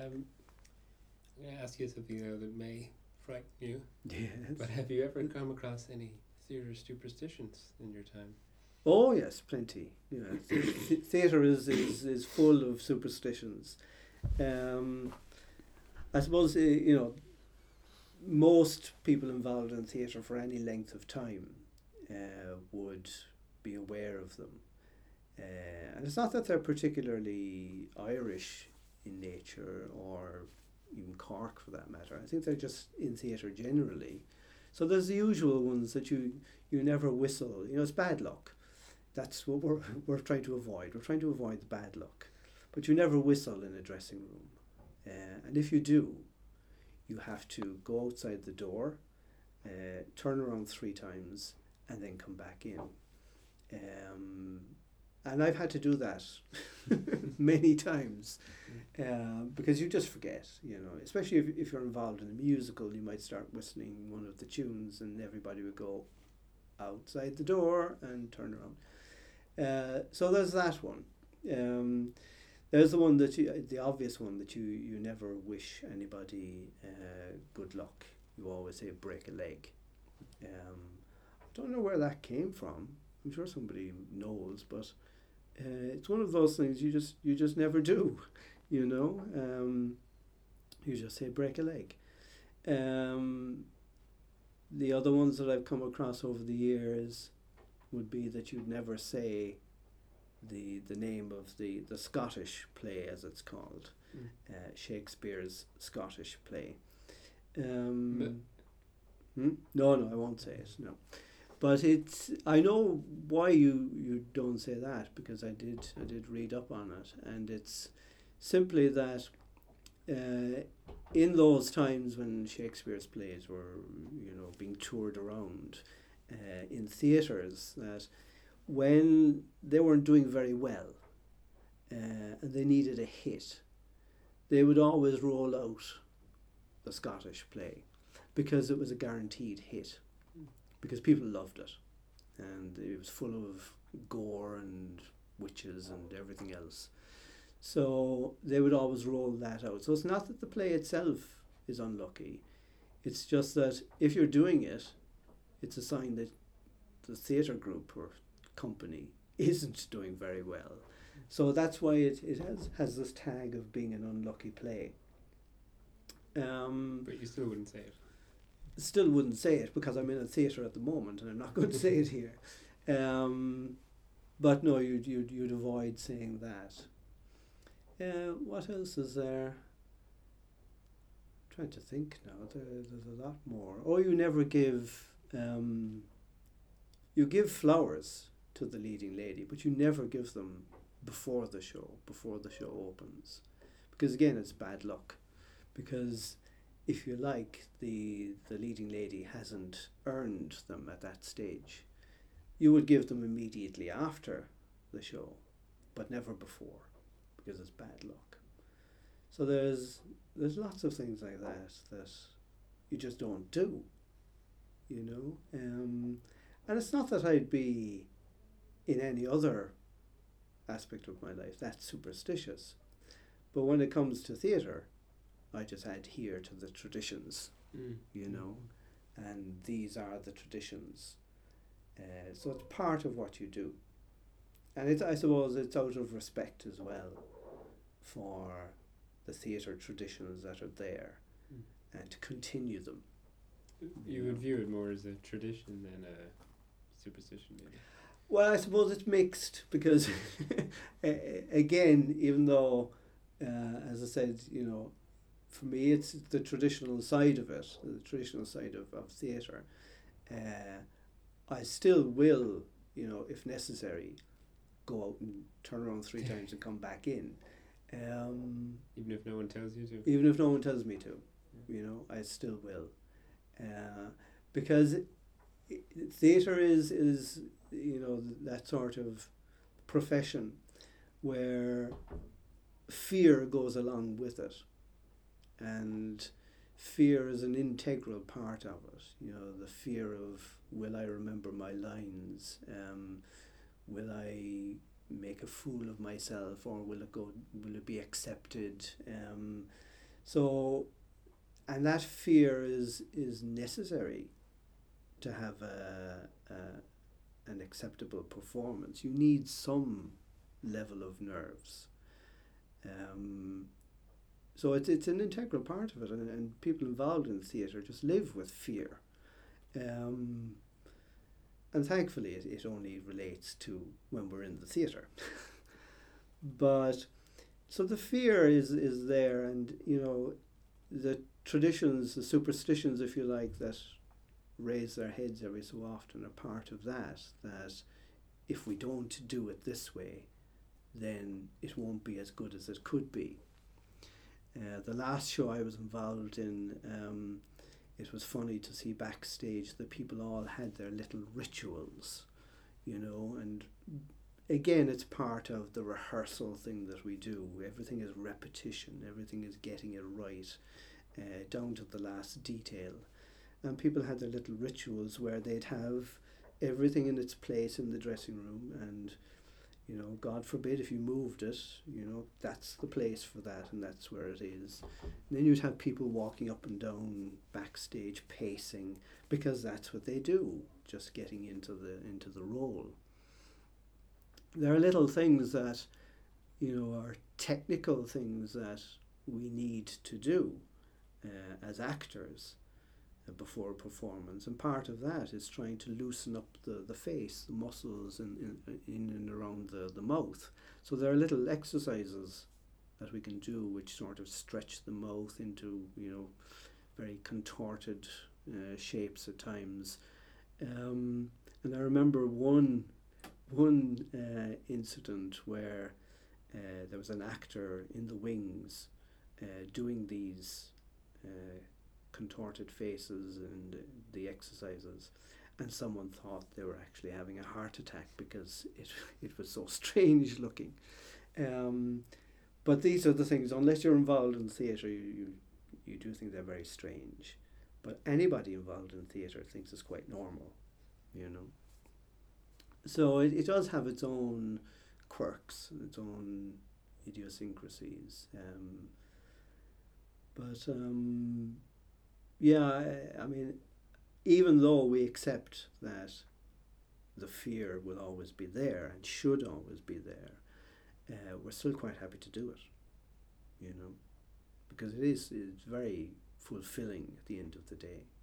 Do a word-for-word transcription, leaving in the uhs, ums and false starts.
Um, I'm going to ask you something now that may frighten you. Yes. But have you ever come across any theatre superstitions in your time? Oh yes, plenty. Yeah, th- theatre is, is is full of superstitions. Um, I suppose uh, you know most people involved in theatre for any length of time uh, would be aware of them, uh, and it's not that they're particularly Irish in nature or even Cork for that matter. I think they're just in theatre generally. So there's the usual ones that you you never whistle. You know, it's bad luck. That's what we're we're trying to avoid. We're trying to avoid the bad luck, but you never whistle in a dressing room, uh, and if you do, you have to go outside the door, uh, turn around three times, and then come back in. Um, and I've had to do that many times uh, because you just forget, you know, especially if, if you're involved in a musical, you might start whistling one of the tunes and everybody would go outside the door and turn around. Uh, so there's that one. Um, there's the one that you, the obvious one that you, you never wish anybody uh, good luck. You always say break a leg. Um, I don't know where that came from. I'm sure somebody knows, but uh, it's one of those things you just you just never do. You know, um, you just say break a leg. Um, the other ones that I've come across over the years would be that you'd never say the the name of the, the Scottish play, as it's called, mm. uh, Shakespeare's Scottish play. Um, hmm? No, no, I won't say it. No, but it's I know why you, you don't say that, because I did I did read up on it, and it's simply that uh, in those times when Shakespeare's plays were you know being toured around uh, in theatres, that when they weren't doing very well uh, and they needed a hit, they would always roll out the Scottish play because it was a guaranteed hit, because people loved it and it was full of gore and witches and everything else. So they would always roll that out. So it's not that the play itself is unlucky, it's just that if you're doing it, it's a sign that the theatre group or company isn't doing very well. So that's why it, it has, has this tag of being an unlucky play. Um, but you still wouldn't say it? Still wouldn't say it because I'm in a theatre at the moment and I'm not going to say it here. Um, but no, you'd, you'd, you'd avoid saying that. Uh, what else is there? I'm trying to think now. There, there's a lot more. Oh, you never give... Um, you give flowers to the leading lady, but you never give them before the show, before the show opens. Because again, it's bad luck. Because if you like, the the leading lady hasn't earned them at that stage. You would give them immediately after the show, but never before, because it's bad luck. So there's there's lots of things like that that you just don't do, you know. Um, and it's not that I'd be in any other aspect of my life that's superstitious, but when it comes to theatre, I just adhere to the traditions, mm. you know, and these are the traditions. Uh, so it's part of what you do. And it's, I suppose it's out of respect as well for the theatre traditions that are there, mm. and to continue them. You, you would know. View it more as a tradition than a superstition, maybe? Well, I suppose it's mixed because, again, even though, uh, as I said, you know, for me it's the traditional side of it, the traditional side of, of theatre. Uh, I still will, you know, if necessary, go out and turn around three times and come back in. Um, even if no one tells you to? Even if no one tells me to, yeah. you know, I still will. Uh, because it, it, theatre is, is, you know, that sort of profession where fear goes along with it. And fear is an integral part of it. You know, the fear of, will I remember my lines? Um, will I make a fool of myself, or will it go? Will it be accepted? Um, So, and that fear is is necessary to have a, a an acceptable performance. You need some level of nerves. Um, so it's it's an integral part of it, and, and people involved in theatre just live with fear. Um, and thankfully, it, it only relates to when we're in the theatre. But so the fear is is there, and you know, the traditions, the superstitions, if you like, that raise their heads every so often are part of that. That if we don't do it this way, then it won't be as good as it could be. Uh, the last show I was involved in, um, it was funny to see backstage that people all had their little rituals, you know, and again, it's part of the rehearsal thing that we do. Everything is repetition, everything is getting it right, uh, down to the last detail. And people had their little rituals where they'd have everything in its place in the dressing room, and you know, God forbid if you moved it, you know, that's the place for that, and that's where it is. And then you'd have people walking up and down backstage, pacing, because that's what they do, just getting into the into the role. There are little things that, you know, are technical things that we need to do uh, as actors uh, before a performance, and part of that is trying to loosen up the, the face, the muscles in, in, in and around the, the mouth. So there are little exercises that we can do which sort of stretch the mouth into, you know, very contorted uh, shapes at times. Um, and I remember one one uh, incident where uh, there was an actor in the wings uh, doing these uh, contorted faces and the exercises, and someone thought they were actually having a heart attack because it it was so strange looking. Um, but these are the things, unless you're involved in theatre, you, you, you do think they're very strange. But anybody involved in theatre thinks it's quite normal, you know. So it, it does have its own quirks, its own idiosyncrasies. Um, but um, yeah, I, I mean, even though we accept that the fear will always be there and should always be there, uh, we're still quite happy to do it, you know, because it is it's very fulfilling at the end of the day.